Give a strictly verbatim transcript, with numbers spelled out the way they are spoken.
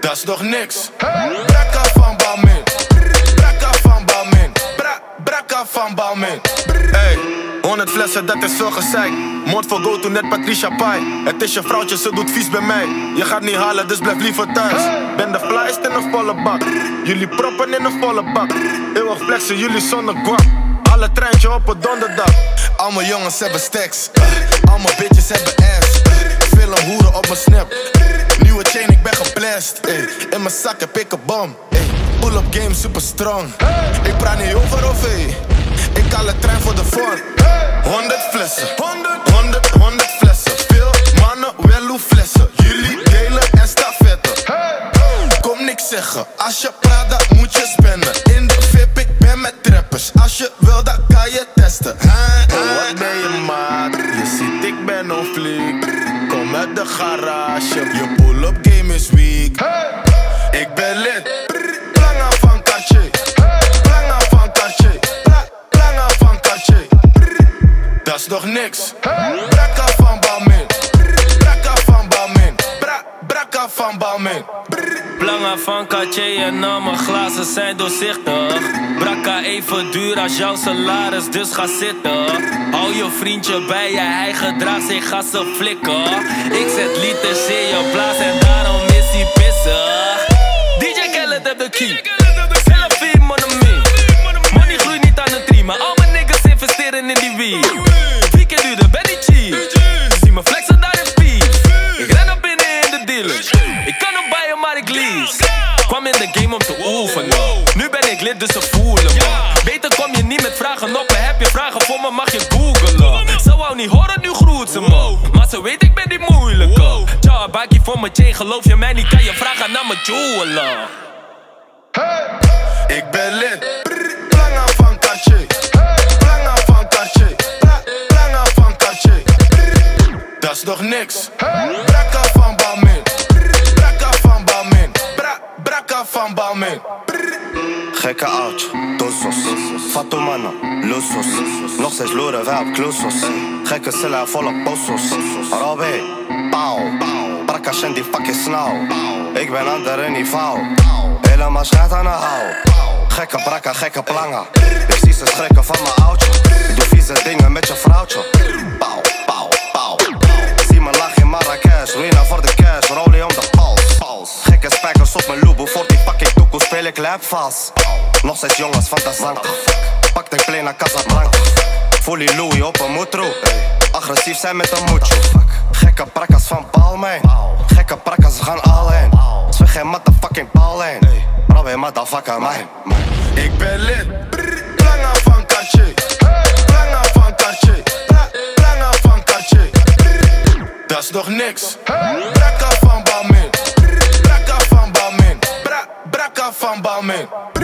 Dat is nog niks. Brakka van Balmain. Brakka van Balmain. Bra, brakka van Balmain. Hey, honderd flessen, dat is veel gezeik. Mond voor go to net Patricia Pai. Het is je vrouwtje, ze doet vies bij mij. Je gaat niet halen, dus blijf liever thuis. Ben de flyest in een volle bak. Jullie proppen in een volle bak. Eeuwig flexen, jullie zonder guap. Alle treintje op een donderdag. Al mijn jongens hebben stacks. Al mijn bitches hebben ass. Film hoeren op mijn snap. Nieuwe chain, ik ben geblest. Ey. In mijn zak heb ik een bom. Pull-up game super strong. Ik praat niet over of hey. Ik haal het trein voor de vorm. Honderd flessen. Honderd, honderd, honderd flessen. Veel mannen, wel hoe flessen. Jullie delen en stafetten. Kom niks zeggen. Als je praat, dan moet je spenden. In de V I P, ik ben met trappers. Als je wil, dan kan je testen. Oh, wat ben je maat? Je ziet, ik ben on fleek. Kom uit de garage. Je pull-up game is weak. Ik ben lid. Planga van Cartier. Planga van Cartier. Planga van Cartier. Dat is nog niks. Brakka van Balmain. Brakka van Balmain. Bra, brakka van Balmain. Planga van Cartier en al mijn glazen zijn doorzichtig. Brakka even duur als jouw salaris, dus ga zitten. Hou je vriendje bij je, hij gedraagt zich, ga ze flikken. Ik zet liters in je blaas en daarom is hij pissig. D J Khaled heb de key. Selfie monomie. Money groeit niet aan de tree, maar al mijn niggas investeren in die weed. Vier keer duurder, ben niet cheap. Zie me flexen daar in peace. Ik ren op binnen in de dealers. Ik kan hem bijen, maar ik lease. Kwam in de game om te oefenen. Nu ben ik lid, dus ze voelen me. Beter kom je niet met vragen op me. Heb je vragen voor me, mag je googlen. Ze wou niet horen, nu groet ze me. Maar ze weet, ik ben die moeilijke. Tja, baakie voor mijn chain, geloof je mij niet, kan je vragen naar mijn jeweler. Ik ben lid. Planga van Cartier. Planga van Cartier. Planga van Cartier. Dat is nog niks. Brakka van Balmain. Brakka van Balmain. Bra, brakka van Balmain. Gekke oudje, dosos. Fatumana, losos. Nog steeds loeren wij op klosos. Gekke cellen volle possos. Robby, pauw. Brakka zijn die fucking snauw. Ik ben ander niveau. Helemaal schijt aan de hou. Gekke brakka, gekke planga. Ik zie ze schrikken van mijn oudje. Ik doe vieze dingen met je vrouwtje. Pauw, pauw, pauw. Zie me lach in Marrakesh. Ruina voor de cash, rolie om de pals. Gekke spijkers op mijn loebo. Voor die fucking toekoe speel ik lap vast. Nog steeds jongens van de zank. Pak de play naar Casablanca. Fully Louis op een moetro. Agressief zijn met een moetje. Gekke brakkas van Balmain. Gekke brakkas, we gaan all in. Zwig geen motherfucking Balmain. Robby motherfucker man. Ik ben lid. Planga van Cartier. Planga van Cartier. Planga van Cartier. Dat is nog niks. Brakka van Balmain. Brakka van Balmain. Bra, brakka van Balmain.